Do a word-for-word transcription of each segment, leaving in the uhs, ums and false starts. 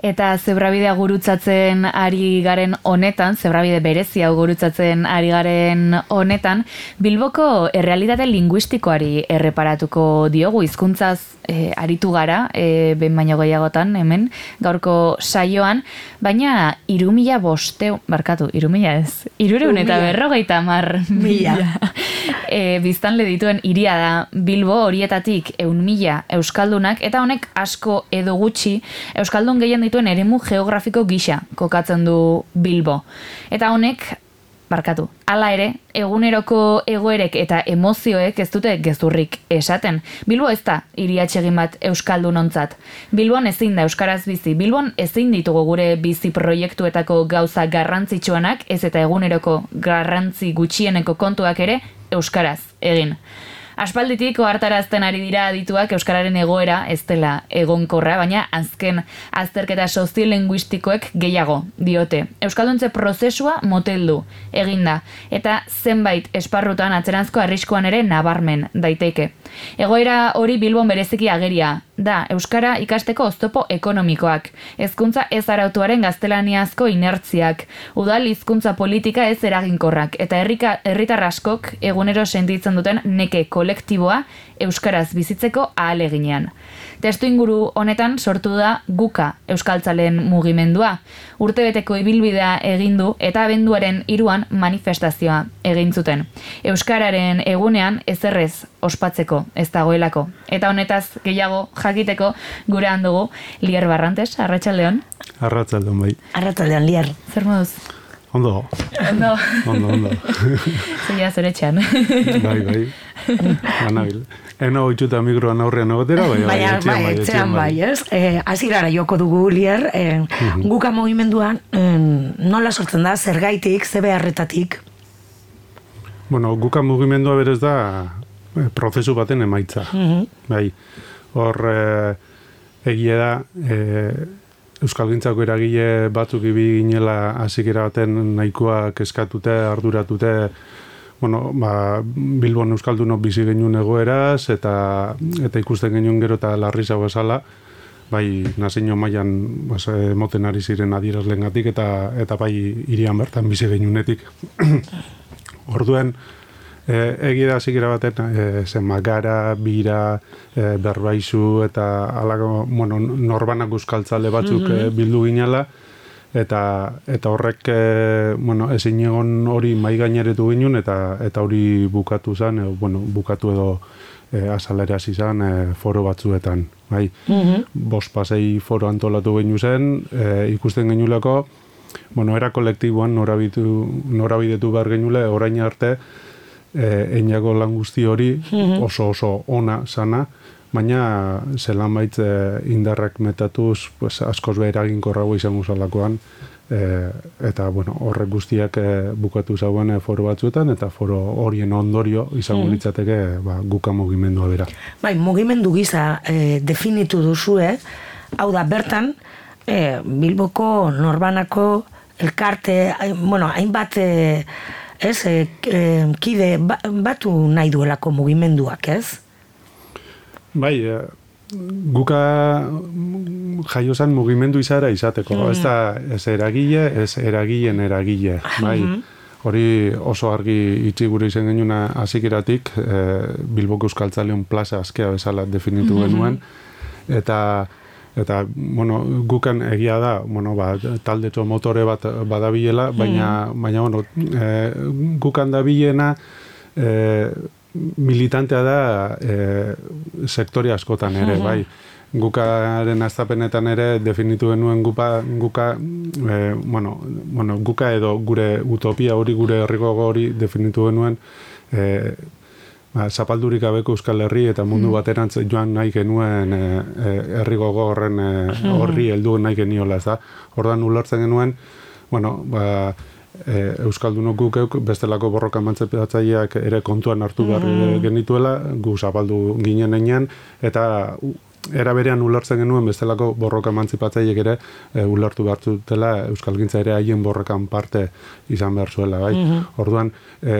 Eta zebrabidea gurutzatzen ari garen honetan, zebrabide berezi hau gurutzatzen ari garen honetan, Bilboko errealitate linguistikoari erreparatuko diogu, hizkuntzaz e, aritu gara, e, ben baino gehiagotan hemen, gaurko saioan, baina irumila boste, barkatu, irumila ez, irureun eta berrogeita mar mila. E, biztanle dituen hiria da Bilbo, horietatik eun mila euskaldunak, eta honek asko edo gutxi euskaldun gehien dituen eremu geografiko gisa kokatzen du Bilbo. Eta honek, barkatu, hala ere, eguneroko egoerek eta emozioek ez dute gezurrik esaten. Bilbo ez da hiri atsegin bat euskaldunontzat. Bilbon ezin da euskaraz bizi. Bilbon ezin ditugu gure bizi proiektuetako gauza garrantzitsuenak, ez eta eguneroko garrantzi gutxieneko kontuak ere euskaraz egin. Aspalditik ohartarazten ari dira adituak euskararen egoera ez dela egonkorra, baina azken azterketa soziolinguistikoek gehiago diote. Euskalduntze prozesua moteldu eginda, eta zenbait esparrutan atzeranzko arriskuan ere nabarmen daiteke. Egoera hori Bilbon bereziki ageria da euskara ikasteko oztopo ekonomikoak, hezkuntza ez arautuaren gaztelaniazko inertziak, udal hizkuntza politika ez eraginkorrak, eta herritar askok egunero sentitzen duten neke kolektiboa euskaraz bizitzeko ahaleginean. Testu inguru honetan sortu da Guka euskaltzaleen mugimendua. Urtebeteko ibilbidea egin du eta abenduaren hiruan manifestazioa egin zuten. Euskararen egunean ezerrez ospatzeko ez dagoelako. Eta honetaz gehiago jakiteko gurean dugu Lier Barrantes, arratsaldeon. Arratsaldeon bai. Arratsaldeon Lier. Zer moduz? Ondo. Ondo. Ondo, ondo. Zeia zoretxean. Bai, bai. Banabil. Eno itxuta mikroan aurrean egotera, bai, bai, etxean bai, etxean bai, ez? Hasierara joko dugu, Lier, Guka mugimenduan nola sortzen da, zergaitik, ze beharretatik? Bueno, Guka mugimendua berez da prozesu baten emaitza. Bai, hor egia da, euskalgintzako eragile batzuk ibi ginela hasikera baten nahikoa kezkatute, arduratute, bueno, ba, Bilbon euskaldunok bizi genuen egoeraz, eta, eta ikusten genuen gero eta larrizago esala, bai nazio mailan bas, moten ari ziren adierazlengatik eta, eta bai hirian bertan bizi genuenetik. Orduen, e, egia da zikera baten, e, zen magara, bira, e, berbaizu, eta alako, bueno, norbanak euskaltzale batzuk mm-hmm. e, bildu ginela, eta eta horrek e, bueno, ezin egon hori mai gaineretu ginen eta eta hori bukatu zen, e, bueno, bukatu edo e, azalera hasi zen e, foro batzuetan, bai. Mm-hmm. Bost pasei foro antolatu ginu zen, e, ikusten genulako, bueno, era kolektiboan norabitu norabidetu behar genule, orain arte e, einago lan guzti hori mm-hmm. oso oso ona sana, baina zelan baitz indarrak metatuz pues, askoz behar eraginkorrago izango zalakoan, e, eta bueno, horrek guztiak e, bukatu zauen e, foro batzuetan, eta foro horien ondorio izango mm. litzateke ba, Guka mugimendua bera. Bai, mugimendu gisa e, definitu duzue, hau da, bertan, e, Bilboko norbanako elkarte, bueno, hainbat e, ez, e, e, kide ba, batu nahi duelako mugimenduak, ez? Bai, eh, Guka jaio zen mugimendu izara izateko. Mm. Ez da ez eragile, ez eragileen eragile. Bai, hori oso argi itxi gure izen genuna hazikeratik, eh, Bilboko euskaltzaleon plaza askea bezala definitu mm-hmm. genuen. Eta, eta bueno, Gukan egia da, bueno, ba, taldetxo motore bat badabilela, baina, mm. baina bueno, eh, Gukan dabilena, eh, militantea da e, sektore askotan ere, mm-hmm. bai. Gukaren aztapenetan ere definitu genuen gupa, guka, e, bueno, bueno, Guka edo gure utopia hori, gure herriko hori definitu genuen e, ba, zapaldurik gabeko Euskal Herri eta mundu baterantz joan nahi genuen e, e, herriko horren e, horri heldu nahi geniola, ez da. Ordan ulertzen genuen, bueno, ba, E, euskaldunok gukeuk bestelako borroka emantzipatzaileak ere kontuan hartu behar mm. genituela, gu zapaldu ginen enean, eta era berean ulertzen genuen bestelako borroka emantzipatzaileek ere e, ulertu behar zutela euskalgintza ere haien borrokan parte izan behar zuela, bai. Mm-hmm. Orduan, e,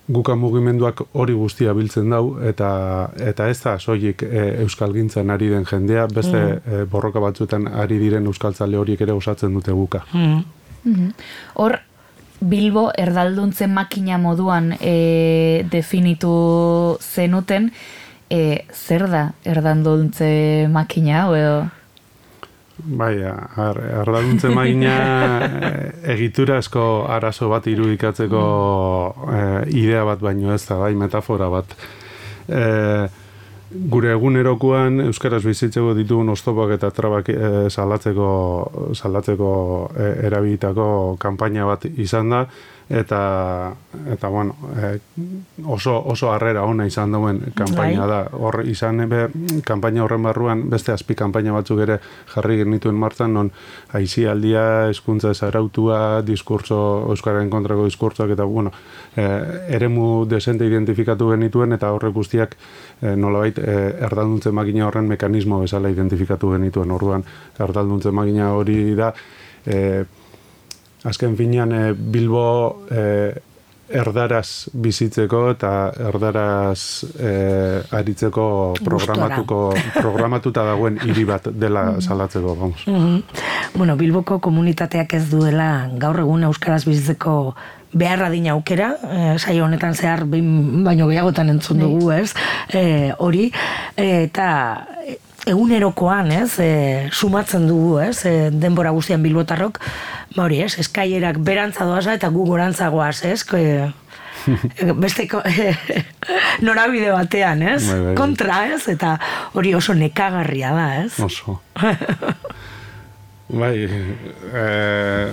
guka mugimenduak hori guztia biltzen dau, eta, eta ez da soilik e, euskalgintzan ari den jendea, beste mm. e, borroka batzuetan ari diren euskaltzale horiek ere osatzen dute guka. Mm. Mm-hmm. Hor, Bilbo erdalduntzen makina moduan e, definitu zenuten, e, zer da erdalduntze makina, edo? Bai, erdalduntze makina egiturazko arazo bat irudikatzeko e, idea bat baino ez da, bai, metafora bat. E, Gure egunerokoan euskaraz bizitzeko ditugun oztopak eta trabak e, salatzeko, salatzeko e, erabilitako kanpaina bat izan da, eta, eta bueno, e, oso, oso harrera ona izan duen kanpaina da. Hor izan ebe, kanpaina horren barruan beste azpi kanpaina batzuk ere jarri genituen martzan, non aisialdia, hezkuntza ezarautua, diskurso, euskararen kontrako diskurtsoak, eta bueno, e, eremu desente identifikatu genituen, eta horrek guztiak e, nolabait e, erdalduntze makina horren mekanismo bezala identifikatu genituen. Orduan, erdalduntze makina hori da, e, azken finean e, Bilbo e, erdaraz bizitzeko eta erdaraz e, aritzeko programatuko, programatuta dagoen hiri bat dela salatzeko, vamos. Mm-hmm. Bueno, Bilboko komunitateak ez duela gaur egun euskaraz bizitzeko beharra dina aukera, e, saio honetan zehar baino gehiagotan entzun dugu, ez? E, hori, e, eta egunerokoan, ez, e, sumatzen dugu, ez, e, denbora guztian bilbotarrok, ba hori, ez, eskaierak berantza doaza eta gu gorantza goaz, ez, e, beste e, norabide batean, ez, bai, bai. Kontra, ez, eta hori oso nekagarria da, ez. Oso. Bai, eh,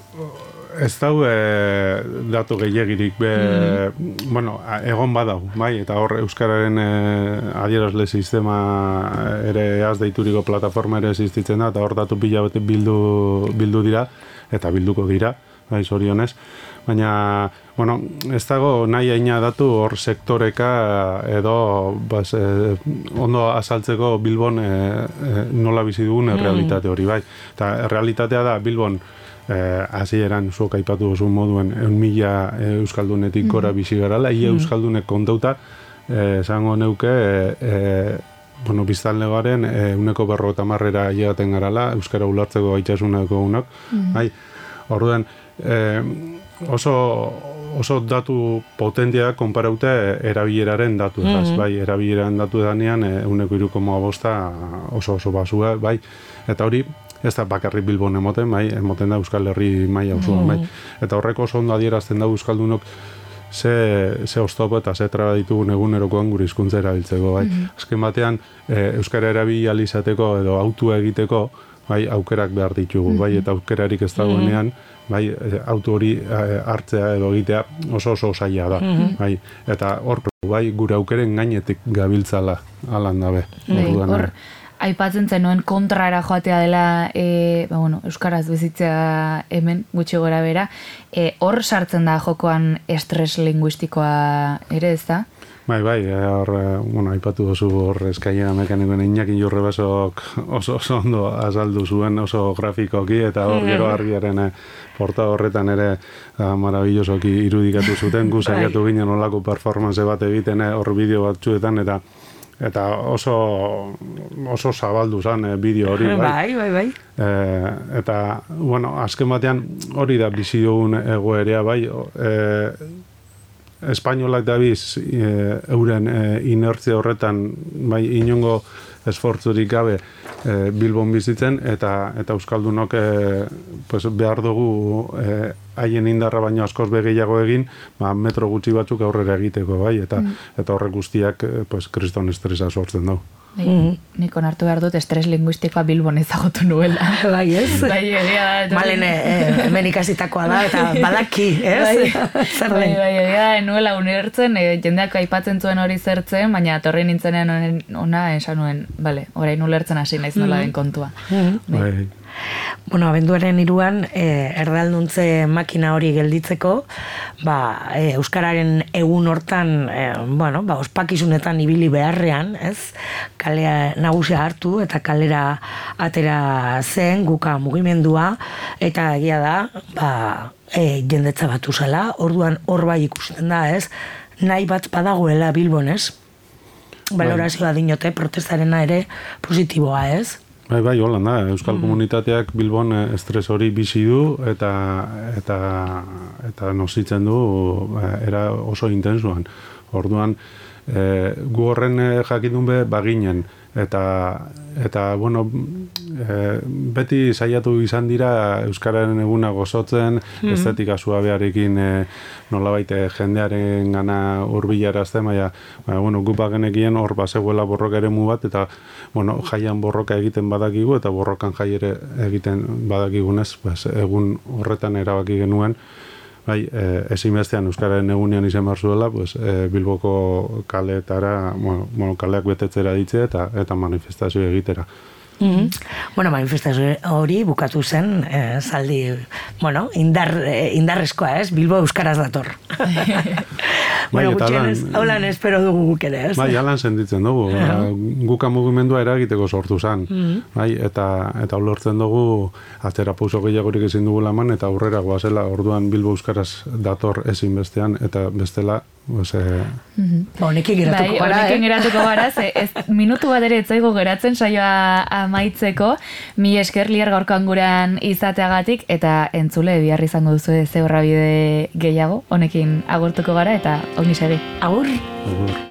ez dau e, datu gehiagirik be, mm. bueno, egon badau, bai, eta hor euskararen e, adierazle sistema ere az deituriko plataforma ere existitzen da, eta hor datu pila bete bildu, bildu dira, eta bilduko dira, bai, zorionez, baina, bueno, ez dago nahi aina datu hor sektoreka edo bas, e, ondo azaltzeko Bilbon e, e, nola bizi dugun errealitate hori, bai, eta errealitatea da Bilbon Eh, hasieran zuok aipatu duzu moduen eun mila euskaldunetik gora bizi garala, ia euskaldunek kontauta esango neuke e, e, bueno, biztanle garen euneko berrogeita hamarrera ailegaten garala, euskara ulartzeko gaitasuneko unok, mm-hmm. bai, orduan e, oso oso datu potentia konparaute erabileraren datu edaz, mm-hmm. bai, erabileraren datu edanean euneko hiru koma bosta oso oso basua, bai, eta hori ez da bakarrik Bilbon emoten, bai, emoten da Euskal Herri maila osoan, bai. Eta horreko oso ondo adierazten da euskaldunok ze, ze oztopo eta ze traba ditugun egunerokoan gure hizkuntza erabiltzeko, bai. Mm-hmm. Azken batean, e, euskara erabili ahal izateko edo autua egiteko, bai, aukerak behar ditugu, mm-hmm. bai, eta aukerarik ez dagoenean, bai, auto hori hartzea edo egitea oso oso zaila da, mm-hmm. bai. Eta hor, bai, gure aukeren gainetik gabiltzala alan dabe. Mm-hmm. Hor, aipatzen zenuen kontrara joatea dela e, ba, bueno, euskaraz bizitzea hemen gutxi gora bera, e, hor sartzen da jokoan estres linguistikoa ere, ez da? Bai, bai, hor, bueno, aipatu dozu hor eskaia mekanikoen Iñaki Jurrebasok oso, oso ondo azaldu zuen oso grafikoki, eta hor gero argiaren porta horretan ere uh, marabillosoki irudikatu zuten, gu saiatu ginen olako performance bat egiten hor bideo batzuetan, eta eta oso oso zabaldu zen eh, bideo hori, bai. Bai, bai, bai. Eh, eta, bueno, azken batean hori da bizi dugun egoerea, bai. Eh, Espainolak dabiz e, euren e, inertzia horretan, bai, inongo esfortzurik gabe e, Bilbon bizitzen, eta eta euskaldunok e, pues, behar dugu e, haien indarra baino askoz begeiago egin, ba, metro gutxi batzuk aurrera egiteko, bai, eta mm. eta horrek guztiak e, pues, kriston estresa sortzen dugu. Bai, mm. Nik onartu behar dut estres linguistikoa Bilbon ezagutu nuela. Bai, ez? Bai, egia da. Malen, eh, hemen ikasitakoa da, eta badaki, ez? Bai, zer bai, bai, egia da, nuela unertzen, e, jendeak aipatzen zuen hori zertzen, baina torri nintzenean ona esan nuen, bale, orain ulertzen hasi naiz nola den kontua. Mm. Bai. Bueno, abenduaren hiruan eh, erdalduntze makina hori gelditzeko, ba, eh, euskararen egun hortan, eh, bueno, ba, ospakizunetan ibili beharrean, ez? Kalea nagusia hartu eta kalera atera zen guka mugimendua, eta egia da, ba, e, jendetza batu zela, orduan hor bai ikusten da, ez? nahi bat badagoela Bilbon, ez? Balorazioa dinote, protestarena ere positiboa, ez? Bai, bai, hola da, Euskal mm. komunitateak Bilbon estres hori bizi du eta eta eta nozitzen du era oso intensuan. Orduan, e, gu horren jakitun be baginen eta eta bueno, e, beti saiatu izan dira euskararen eguna gozotzen, mm. estetika suabearekin e, nolabait jendearen gana hurbilarazten, baina baina bueno, gu bagenekien hor bazegoela borroka eremu bat eta bueno, jaian borroka egiten badakigu eta borrokan jai ere egiten badakigunez, pues, egun horretan erabaki genuen. Bai, eh, ezinbestean euskararen egunean izan behar zuela, pues, eh, Bilboko kaleetara, bueno, bueno, kaleak betetzera ditze eta eta manifestazio egitera. Mm-hmm. Bueno, manifestazio hori bukatu zen, eh, zaldi, bueno, indar, eh, indarrezkoa, ez? Bilbo euskaraz dator. Bueno, gutxienez, haulan espero dugu guk ere, ez? Bai, halan senditzen dugu. Uh-huh. Guka mugimendua eragiteko sortu zen. Uh-huh. Bai, eta eta ulortzen dugu atzera pauso gehiagorik ezin dugu laman eta aurrera goazela, orduan Bilbo euskaraz dator ezinbestean eta bestela pues, eh... uh-huh. Honekin geratuko bai, gara, honekin eh? geratuko gara, ze, ez, minutu bat ere etzaigu geratzen saioa amaitzeko, mi esker lier gaurkoan gurean izateagatik eta entzule bihar izango duzu ze horrabide gehiago, honekin agurtuko gara eta ongi segi. Agur. Agur.